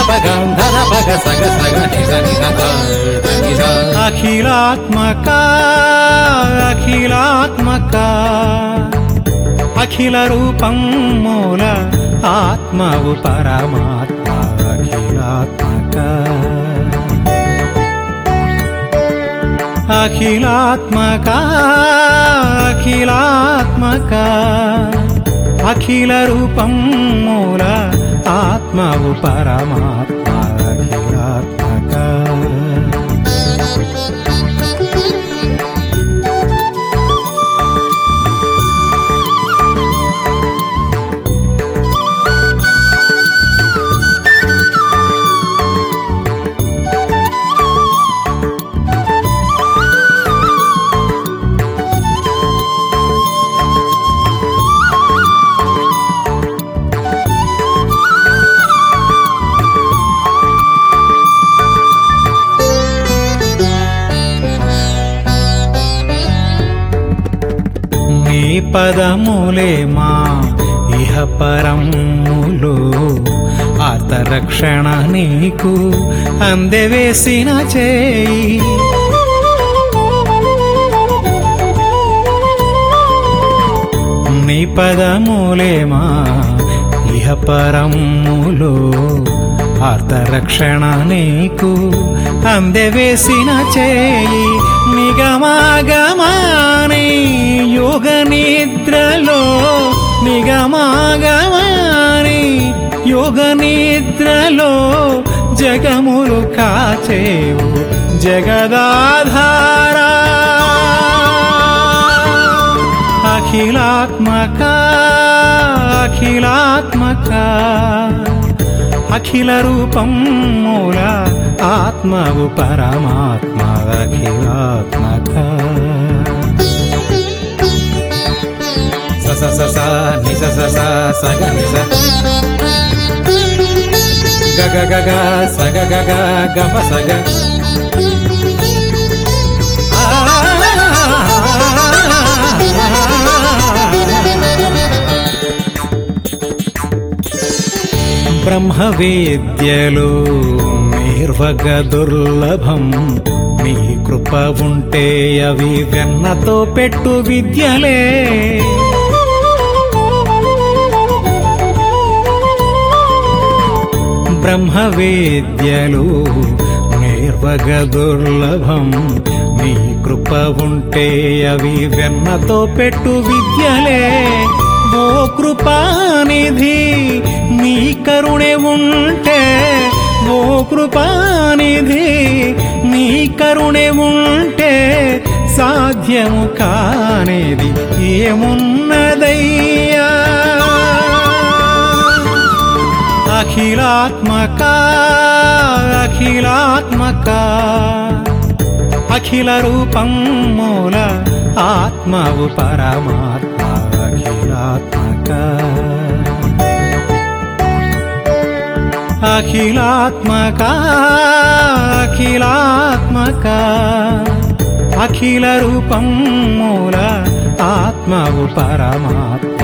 అఖిలాత్మక అఖిలాత్మక అఖిల రూపం మూల ఆత్మవు పరమాత్మ అఖిలాత్మక అఖిలాత్మక అఖిలాత్మక అఖిల రూపం మూల ఆత్మవు పరమాత్మ అఖిలాత్మక పదములే మా ఇహ పరములు ఆర్తరక్షణ నీకు అందెవేసిన చేయి నీ పదములే మా ఇహ పరములు ఆర్తరక్షణ నీకు అందెవేసిన చేయి నిగమాగమాని యోగ నిద్రలో నిగమాగమాని యోగ నిద్రలో జగములు కాచేవు జగదాధారా అఖిలాత్మక అఖిలాత్మక అఖిల రూపం మూల ఆత్మవు పరమాత్మ అఖిలాత్మక స స స స ని స స స స గ ని స గ గ గ గ స గ గ గ గ ప స గ బ్రహ్మ విద్యలు నిర్వగ దుర్లభం నీ కృప ఉంటే అవి వెన్నతో పెట్టు విద్యలే బ్రహ్మ విద్యలు నిర్వగ దుర్లభం నీ కృప ఉంటే అవి వెన్నతో పెట్టు విద్యలే ఓ కృపానిధి నీ కరుణే ఉంటే ఓ కృపానిధి నీ కరుణే ఉంటే సాధ్యము కానిది ఏమున్నదయ్యా అఖిలాత్మక అఖిలాత్మక అఖిల రూపం మూల ఆత్మవు పరమాత్మ అఖిలాత్మక అఖిలాత్మక అఖిలాత్మక అఖిల రూపం మూల ఆత్మవు పరమాత్మ